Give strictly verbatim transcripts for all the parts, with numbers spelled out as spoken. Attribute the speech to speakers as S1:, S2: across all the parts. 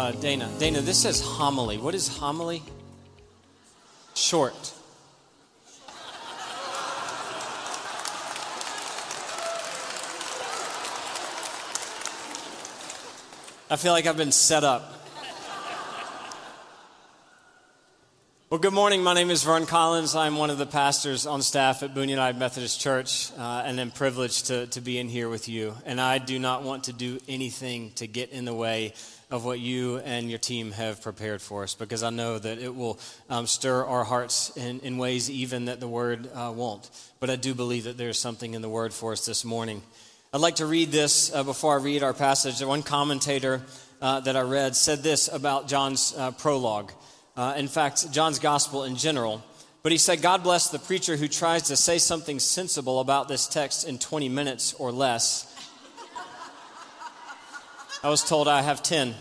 S1: Uh, Dana, Dana, this says homily. What is homily? Short. I feel like I've been set up. Well, good morning. My name is Vern Collins. I'm one of the pastors on staff at Boone United Methodist Church, uh, and I'm privileged to, to be in here with you. And I do not want to do anything to get in the way of what you and your team have prepared for us, because I know that it will um, stir our hearts in, in ways even that the Word uh, won't. But I do believe that there's something in the Word for us this morning. I'd like to read this uh, before I read our passage. One commentator uh, that I read said this about John's uh, prologue. Uh, in fact, John's gospel in general. But he said, God bless the preacher who tries to say something sensible about this text in twenty minutes or less. I was told I have ten.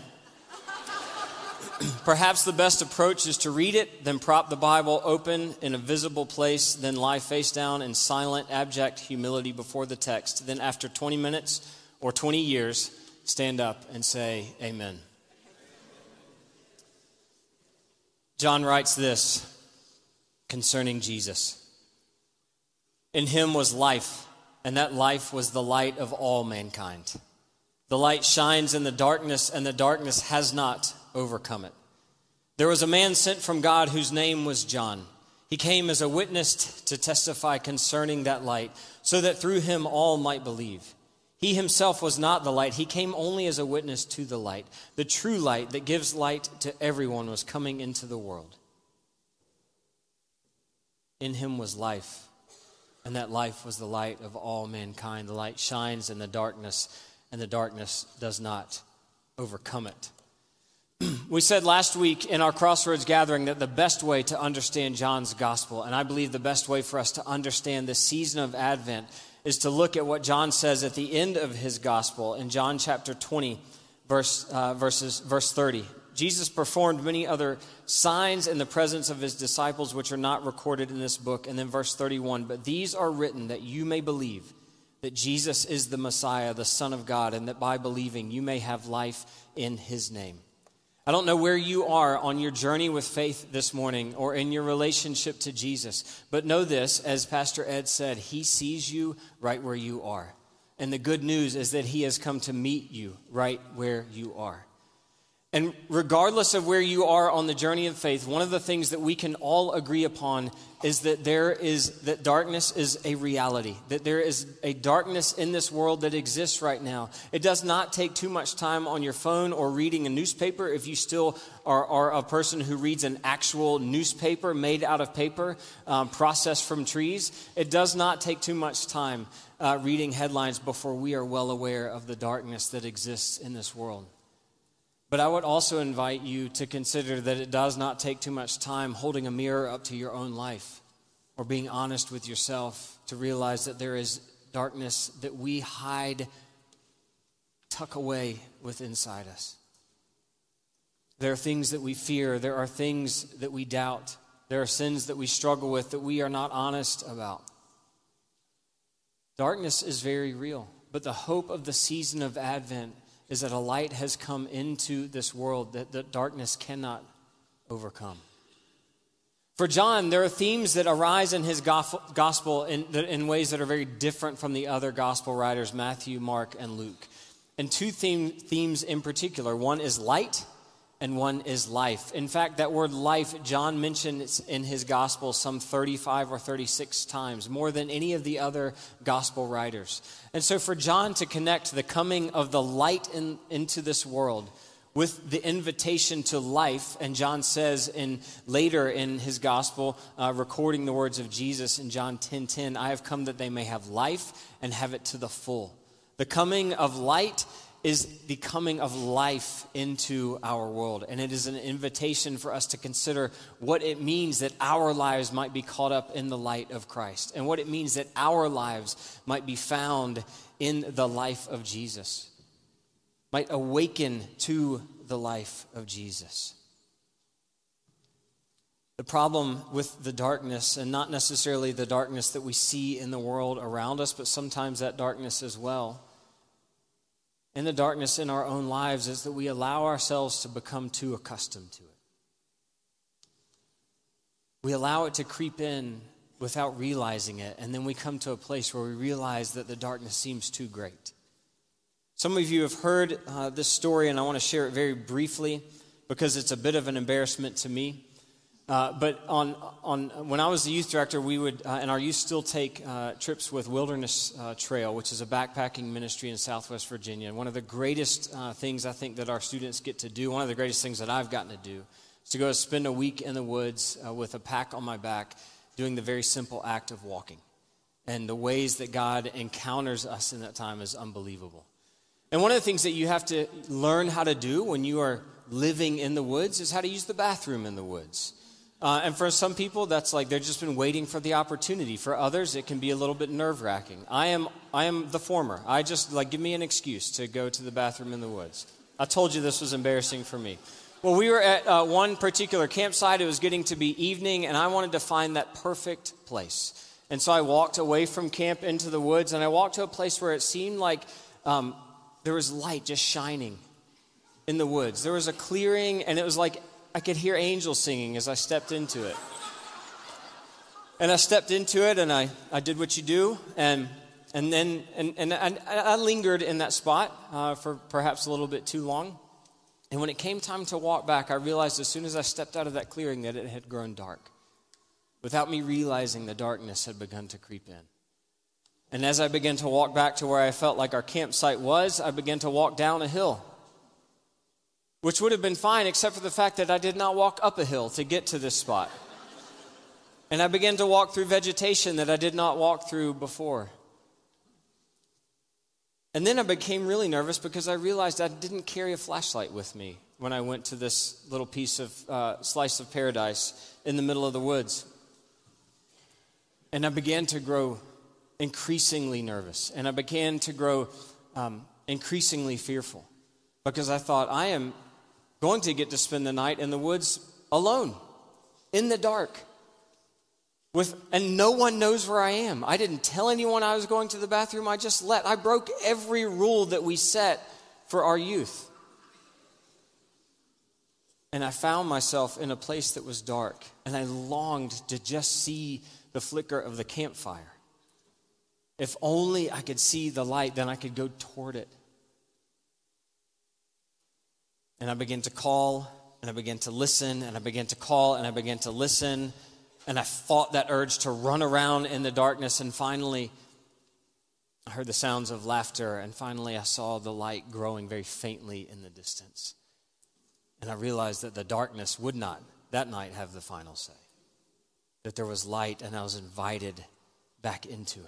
S1: Perhaps the best approach is to read it, then prop the Bible open in a visible place, then lie face down in silent, abject humility before the text. Then after twenty minutes or twenty years, stand up and say, Amen. John writes this concerning Jesus. In him was life, and that life was the light of all mankind. The light shines in the darkness, and the darkness has not overcome it. There was a man sent from God whose name was John. He came as a witness to testify concerning that light, so that through him all might believe. He himself was not the light. He came only as a witness to the light. The true light that gives light to everyone was coming into the world. In him was life, and that life was the light of all mankind. The light shines in the darkness, and the darkness does not overcome it. We said last week in our Crossroads gathering that the best way to understand John's gospel, and I believe the best way for us to understand the season of Advent, is to look at what John says at the end of his gospel in John chapter twenty, verse uh, verses verse thirty. Jesus performed many other signs in the presence of his disciples, which are not recorded in this book. And then verse thirty-one, but these are written that you may believe that Jesus is the Messiah, the Son of God, and that by believing you may have life in his name. I don't know where you are on your journey with faith this morning or in your relationship to Jesus, but know this, as Pastor Ed said, he sees you right where you are. And the good news is that he has come to meet you right where you are. And regardless of where you are on the journey of faith, one of the things that we can all agree upon is that there is, that darkness is a reality, that there is a darkness in this world that exists right now. It does not take too much time on your phone or reading a newspaper if you still are, are a person who reads an actual newspaper made out of paper, um, processed from trees. It does not take too much time uh, reading headlines before we are well aware of the darkness that exists in this world. But I would also invite you to consider that it does not take too much time holding a mirror up to your own life or being honest with yourself to realize that there is darkness that we hide, tuck away with inside us. There are things that we fear. There are things that we doubt. There are sins that we struggle with that we are not honest about. Darkness is very real, but the hope of the season of Advent is that a light has come into this world that the darkness cannot overcome. For John, there are themes that arise in his gospel in, in ways that are very different from the other gospel writers, Matthew, Mark, and Luke. And two theme, themes in particular. One is light and one is life. In fact, that word life, John mentions in his gospel some thirty-five or thirty-six times, more than any of the other gospel writers. And so for John to connect the coming of the light in, into this world with the invitation to life, and John says in later in his gospel, uh, recording the words of Jesus in John ten ten, I have come that they may have life and have it to the full. The coming of light is the coming of life into our world. And it is an invitation for us to consider what it means that our lives might be caught up in the light of Christ, and what it means that our lives might be found in the life of Jesus, might awaken to the life of Jesus. The problem with the darkness, and not necessarily the darkness that we see in the world around us, but sometimes that darkness as well, in the darkness in our own lives is that we allow ourselves to become too accustomed to it. We allow it to creep in without realizing it, and then we come to a place where we realize that the darkness seems too great. Some of you have heard uh, this story, and I want to share it very briefly because it's a bit of an embarrassment to me. Uh, but on on when I was the youth director, we would, uh, and our youth still take uh, trips with Wilderness uh, Trail, which is a backpacking ministry in Southwest Virginia. And one of the greatest uh, things I think that our students get to do, one of the greatest things that I've gotten to do, is to go spend a week in the woods uh, with a pack on my back, doing the very simple act of walking. And the ways that God encounters us in that time is unbelievable. And one of the things that you have to learn how to do when you are living in the woods is how to use the bathroom in the woods. Uh, and for some people, that's like they've just been waiting for the opportunity. For others, it can be a little bit nerve-wracking. I am I am the former. I just, like, give me an excuse to go to the bathroom in the woods. I told you this was embarrassing for me. Well, we were at uh, one particular campsite. It was getting to be evening, and I wanted to find that perfect place. And so I walked away from camp into the woods, and I walked to a place where it seemed like um, there was light just shining in the woods. There was a clearing, and it was like I could hear angels singing as I stepped into it. And I stepped into it, and I, I did what you do, and and then and, and I, I lingered in that spot uh, for perhaps a little bit too long. And when it came time to walk back, I realized as soon as I stepped out of that clearing that it had grown dark. Without me realizing, the darkness had begun to creep in. And as I began to walk back to where I felt like our campsite was, I began to walk down a hill, which would have been fine except for the fact that I did not walk up a hill to get to this spot. And I began to walk through vegetation that I did not walk through before. And then I became really nervous because I realized I didn't carry a flashlight with me when I went to this little piece of uh, slice of paradise in the middle of the woods. And I began to grow increasingly nervous. And I began to grow um, increasingly fearful because I thought, I am going to get to spend the night in the woods alone, in the dark. With, and no one knows where I am. I didn't tell anyone I was going to the bathroom. I just let. I broke every rule that we set for our youth. And I found myself in a place that was dark. And I longed to just see the flicker of the campfire. If only I could see the light, then I could go toward it. And I began to call, and I began to listen, and I began to call, and I began to listen. And I fought that urge to run around in the darkness, and finally I heard the sounds of laughter, and finally I saw the light growing very faintly in the distance. And I realized that the darkness would not, that night, have the final say. That there was light, and I was invited back into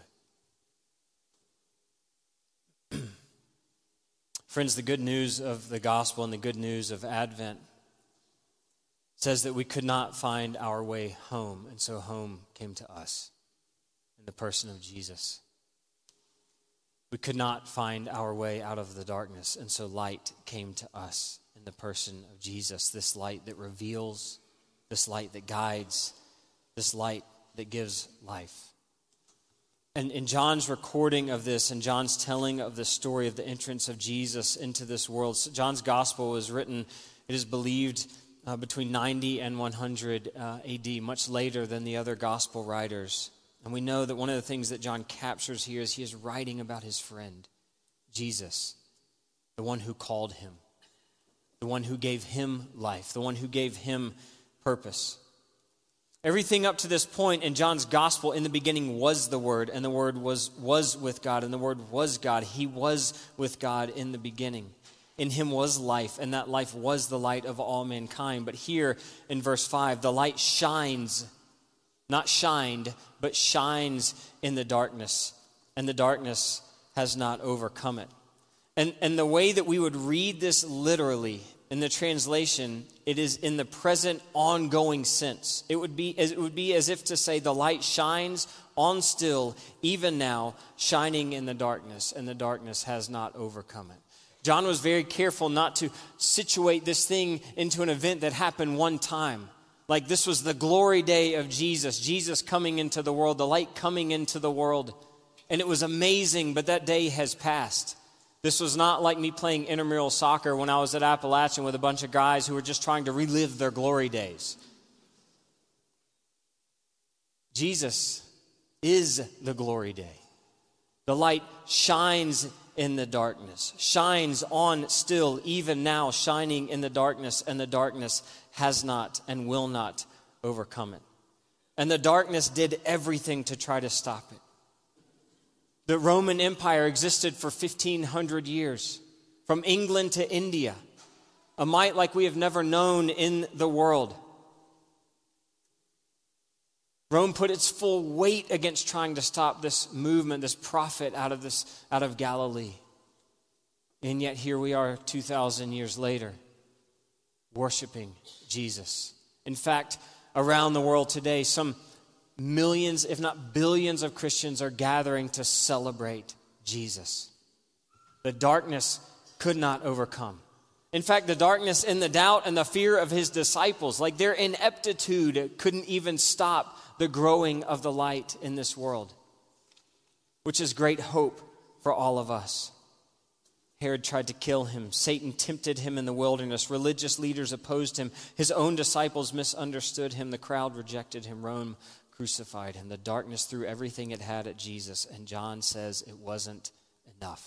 S1: it. Friends, the good news of the gospel and the good news of Advent says that we could not find our way home, and so home came to us in the person of Jesus. We could not find our way out of the darkness, and so light came to us in the person of Jesus, this light that reveals, this light that guides, this light that gives life. And in John's recording of this, and John's telling of the story of the entrance of Jesus into this world, John's gospel was written, it is believed, Uh, between ninety and one hundred uh, A D, much later than the other gospel writers. And we know that one of the things that John captures here is he is writing about his friend, Jesus, the one who called him, the one who gave him life, the one who gave him purpose. Everything up to this point in John's gospel, in the beginning was the Word, and the Word was, was with God, and the Word was God. He was with God in the beginning. In him was life, and that life was the light of all mankind. But here in verse five, the light shines, not shined, but shines in the darkness, and the darkness has not overcome it. And, and the way that we would read this literally in the translation, it is in the present ongoing sense. It would be, it would be as if to say the light shines on still, even now, shining in the darkness, and the darkness has not overcome it. John was very careful not to situate this thing into an event that happened one time. Like this was the glory day of Jesus, Jesus coming into the world, the light coming into the world. And it was amazing, but that day has passed. This was not like me playing intramural soccer when I was at Appalachian with a bunch of guys who were just trying to relive their glory days. Jesus is the glory day. The light shines in the darkness, shines on still, even now, shining in the darkness, and the darkness has not and will not overcome it. And the darkness did everything to try to stop it. The Roman Empire existed for fifteen hundred years, from England to India, a might like we have never known in the world. Rome put its full weight against trying to stop this movement, this prophet out of this, out of Galilee. And yet here we are two thousand years later, worshiping Jesus. In fact, around the world today, some millions, if not billions of Christians are gathering to celebrate Jesus. The darkness could not overcome. In fact, the darkness and the doubt and the fear of his disciples, like their ineptitude, couldn't even stop the growing of the light in this world, which is great hope for all of us. Herod tried to kill him. Satan tempted him in the wilderness. Religious leaders opposed him. His own disciples misunderstood him. The crowd rejected him. Rome crucified him. The darkness threw everything it had at Jesus, and John says it wasn't enough.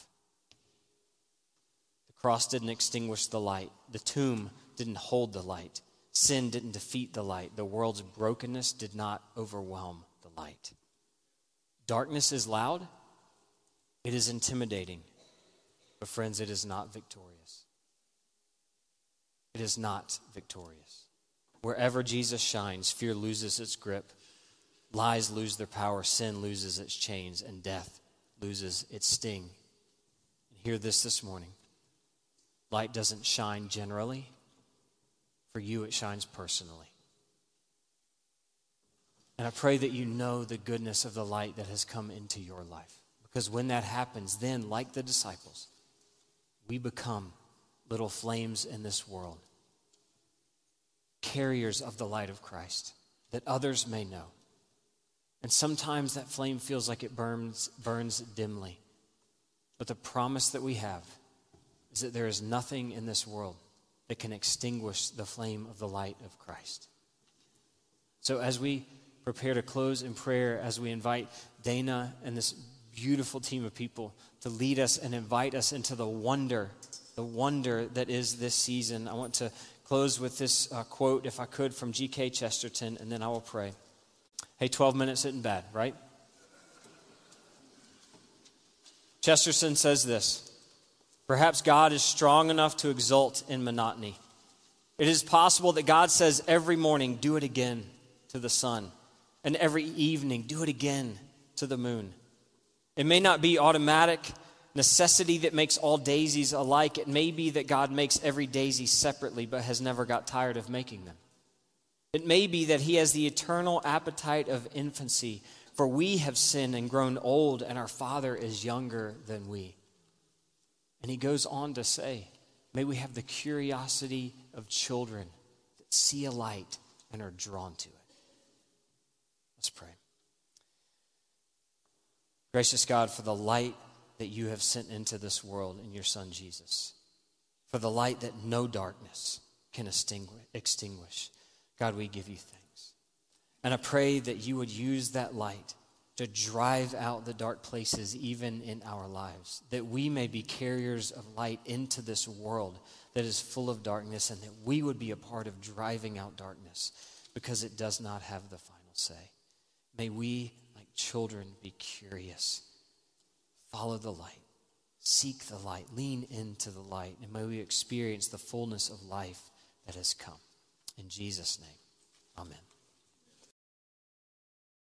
S1: The cross didn't extinguish the light. The tomb didn't hold the light. Sin didn't defeat the light. The world's brokenness did not overwhelm the light. Darkness is loud. It is intimidating. But friends, it is not victorious. It is not victorious. Wherever Jesus shines, fear loses its grip. Lies lose their power, sin loses its chains, and death loses its sting. And hear this this morning. Light doesn't shine generally. For you, it shines personally. And I pray that you know the goodness of the light that has come into your life. Because when that happens, then, like the disciples, we become little flames in this world, carriers of the light of Christ, that others may know. And sometimes that flame feels like it burns, burns dimly. But the promise that we have is that there is nothing in this world that can extinguish the flame of the light of Christ. So as we prepare to close in prayer, as we invite Dana and this beautiful team of people to lead us and invite us into the wonder, the wonder that is this season, I want to close with this uh, quote, if I could, from G K Chesterton, and then I will pray. Hey, twelve minutes isn't bad, right? Chesterton says this: perhaps God is strong enough to exult in monotony. It is possible that God says every morning, do it again to the sun, and every evening, do it again to the moon. It may not be automatic necessity that makes all daisies alike. It may be that God makes every daisy separately, but has never got tired of making them. It may be that he has the eternal appetite of infancy, for we have sinned and grown old, and our Father is younger than we. And he goes on to say, may we have the curiosity of children that see a light and are drawn to it. Let's pray. Gracious God, for the light that you have sent into this world in your Son Jesus, for the light that no darkness can extinguish, God, we give you thanks. And I pray that you would use that light to drive out the dark places even in our lives, that we may be carriers of light into this world that is full of darkness, and that we would be a part of driving out darkness because it does not have the final say. May we, like children, be curious, follow the light, seek the light, lean into the light, and may we experience the fullness of life that has come. In Jesus' name, amen.